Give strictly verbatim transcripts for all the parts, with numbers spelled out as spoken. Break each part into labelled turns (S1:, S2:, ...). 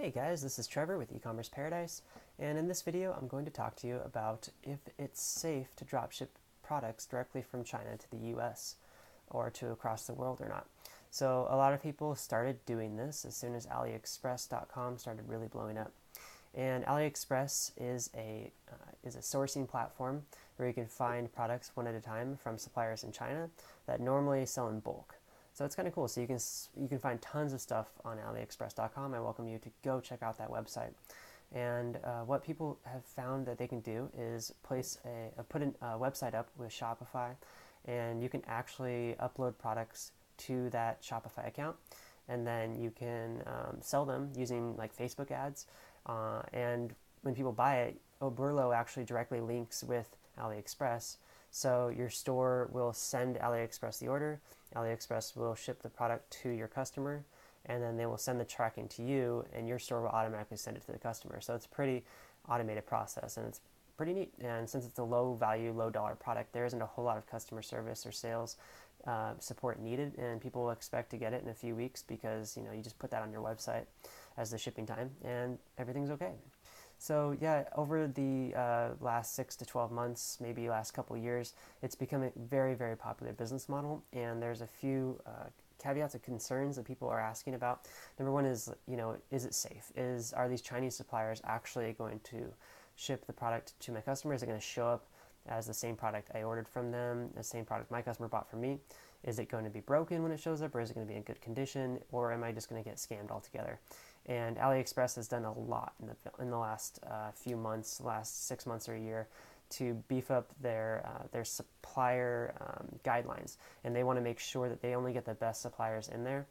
S1: Hey guys, this is Trevor with E-Commerce Paradise, and in this video I'm going to talk to you about if it's safe to dropship products directly from China to the U S or to across the world or not. So a lot of people started doing this as soon as AliExpress dot com started really blowing up. And AliExpress is a uh, is a sourcing platform where you can find products one at a time from suppliers in China that normally sell in bulk. So it's kind of cool. So you can you can find tons of stuff on AliExpress dot com. I welcome you to go check out that website. And uh, what people have found that they can do is place a, a put a website up with Shopify, and you can actually upload products to that Shopify account, and then you can um, sell them using like Facebook ads. Uh, and when people buy it, Oberlo actually directly links with AliExpress. So your store will send AliExpress the order, AliExpress will ship the product to your customer, and then they will send the tracking to you, and your store will automatically send it to the customer. So it's a pretty automated process, and it's pretty neat. And since it's a low value, low dollar product, there isn't a whole lot of customer service or sales uh, support needed, and people will expect to get it in a few weeks because you know you just put that on your website as the shipping time, and everything's okay. So yeah, over the uh, last six to twelve months, maybe last couple of years, it's become a very, very popular business model, and there's a few uh, caveats and concerns that people are asking about. Number one is, you know, is it safe? Is are these Chinese suppliers actually going to ship the product to my customer? Is it going to show up as the same product I ordered from them, the same product my customer bought from me? Is it going to be broken when it shows up, or is it going to be in good condition, or am I just going to get scammed altogether? And AliExpress has done a lot in the in the last uh, few months, last six months or a year, to beef up their uh, their supplier um, guidelines, and they want to make sure that they only get the best suppliers in there.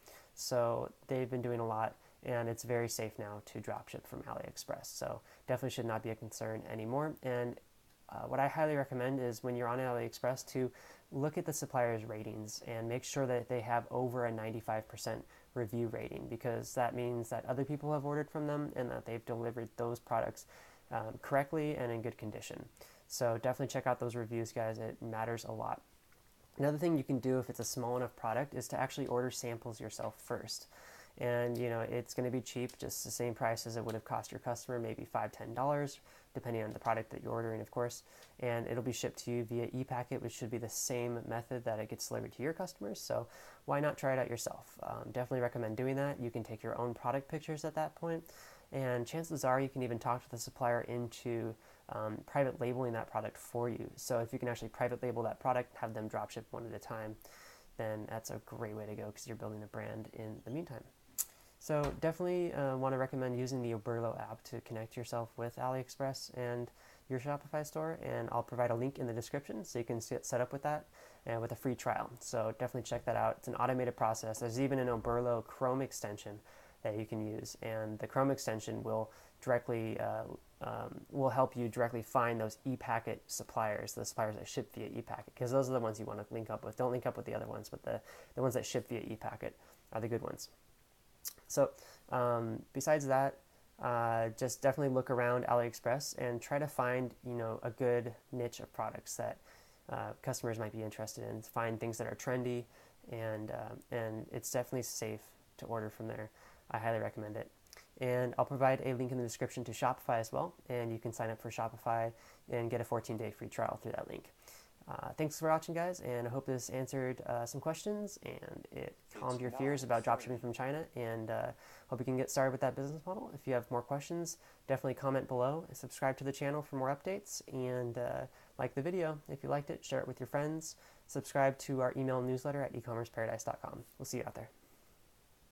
S1: So they've been doing a lot, and it's very safe now to dropship from AliExpress. So definitely should not be a concern anymore. And Uh, what I highly recommend is when you're on AliExpress to look at the supplier's ratings and make sure that they have over a ninety-five percent review rating, because that means that other people have ordered from them and that they've delivered those products um, correctly and in good condition. So definitely check out those reviews, guys. It matters a lot. Another thing you can do if it's a small enough product is to actually order samples yourself first. And you know it's going to be cheap, just the same price as it would have cost your customer, maybe five, ten dollars, depending on the product that you're ordering, of course. And it'll be shipped to you via e-packet, which should be the same method that it gets delivered to your customers. So why not try it out yourself? Um, definitely recommend doing that. You can take your own product pictures at that point, and chances are you can even talk to the supplier into um, private labeling that product for you. So if you can actually private label that product, have them drop ship one at a time, then that's a great way to go because you're building a brand in the meantime. So definitely uh, want to recommend using the Oberlo app to connect yourself with AliExpress and your Shopify store, and I'll provide a link in the description so you can get set up with that and with a free trial. So definitely check that out. It's an automated process. There's even an Oberlo Chrome extension that you can use, and the Chrome extension will directly uh, um, will help you directly find those e-packet suppliers, the suppliers that ship via e-packet, because those are the ones you want to link up with. Don't link up with the other ones, but the, the ones that ship via e-packet are the good ones. So um, besides that, uh, just definitely look around AliExpress and try to find, you know, a good niche of products that uh, customers might be interested in. Find things that are trendy, and uh, and it's definitely safe to order from there. I highly recommend it. And I'll provide a link in the description to Shopify as well, and you can sign up for Shopify and get a fourteen day free trial through that link. Uh, thanks for watching, guys, and I hope this answered uh, some questions and it calmed your fears about dropshipping from China, and uh, hope you can get started with that business model. If you have more questions, definitely comment below and subscribe to the channel for more updates, and uh, like the video if you liked it, share it with your friends, subscribe to our email newsletter at e commerce paradise dot com. We'll see you out there.